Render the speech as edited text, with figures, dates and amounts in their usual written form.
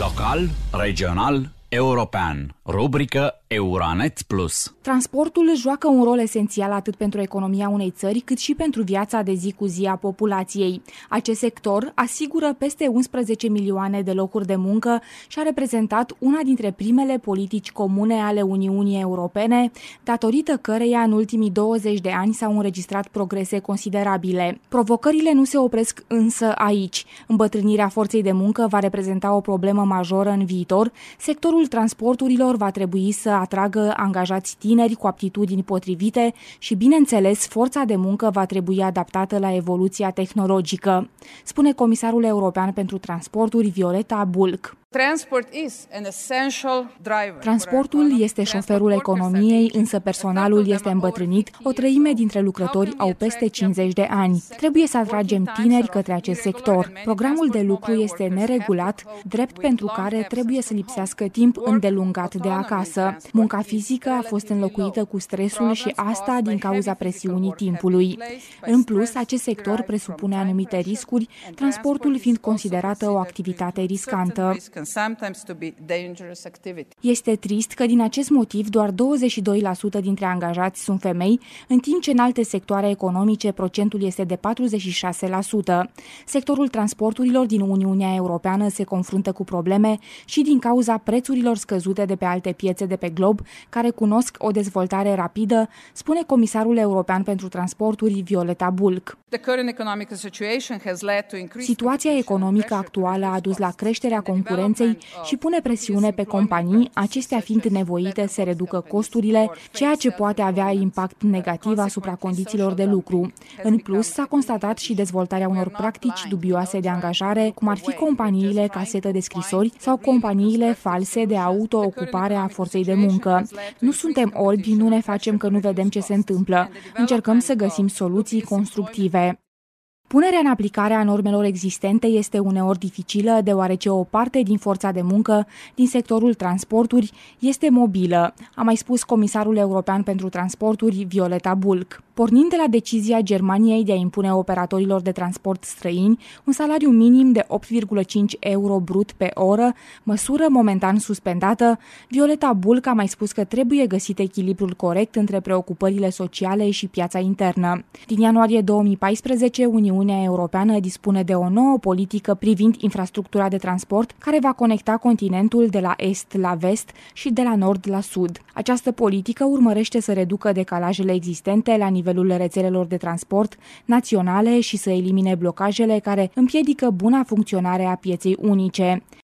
Local, regional, european. Rubrică Euranet Plus. Transportul joacă un rol esențial atât pentru economia unei țări, cât și pentru viața de zi cu zi a populației. Acest sector asigură peste 11 milioane de locuri de muncă și a reprezentat una dintre primele politici comune ale Uniunii Europene, datorită căreia în ultimii 20 de ani s-au înregistrat progrese considerabile. Provocările nu se opresc însă aici. Îmbătrânirea forței de muncă va reprezenta o problemă majoră în viitor. Sectorul transporturilor va trebui să atragă angajați tineri cu aptitudini potrivite și, bineînțeles, forța de muncă va trebui adaptată la evoluția tehnologică, spune comisarul european pentru transporturi Violeta Bulc. Transportul este șoferul economiei, însă personalul este îmbătrânit, o treime dintre lucrători au peste 50 de ani. Trebuie să atragem tineri către acest sector. Programul de lucru este neregulat, drept pentru care trebuie să lipsească timp îndelungat de acasă. Munca fizică a fost înlocuită cu stresul și asta din cauza presiunii timpului. În plus, acest sector presupune anumite riscuri, transportul fiind considerată o activitate riscantă. Este trist că din acest motiv doar 22% dintre angajați sunt femei, în timp ce în alte sectoare economice procentul este de 46%. Sectorul transporturilor din Uniunea Europeană se confruntă cu probleme și din cauza prețurilor scăzute de pe alte piețe de pe glob, care cunosc o dezvoltare rapidă, spune comisarul european pentru transporturi Violeta Bulc. Situația economică actuală a dus la creșterea concurenței și pune presiune pe companii, acestea fiind nevoite să reducă costurile, ceea ce poate avea impact negativ asupra condițiilor de lucru. În plus, s-a constatat și dezvoltarea unor practici dubioase de angajare, cum ar fi companiile casetă de scrisori sau companiile false de auto-ocupare a forței de muncă. Nu suntem orbi, nu ne facem că nu vedem ce se întâmplă. Încercăm să găsim soluții constructive. Punerea în aplicare a normelor existente este uneori dificilă, deoarece o parte din forța de muncă din sectorul transporturi este mobilă, a mai spus comisarul european pentru transporturi Violeta Bulc. Pornind de la decizia Germaniei de a impune operatorilor de transport străini un salariu minim de 8,5 euro brut pe oră, măsură momentan suspendată, Violeta Bulc a mai spus că trebuie găsit echilibrul corect între preocupările sociale și piața internă. Din ianuarie 2014, Uniunea Europeană dispune de o nouă politică privind infrastructura de transport, care va conecta continentul de la est la vest și de la nord la sud. Această politică urmărește să reducă decalajele existente la nivelul rețelelor de transport naționale și să elimine blocajele care împiedică buna funcționare a pieței unice.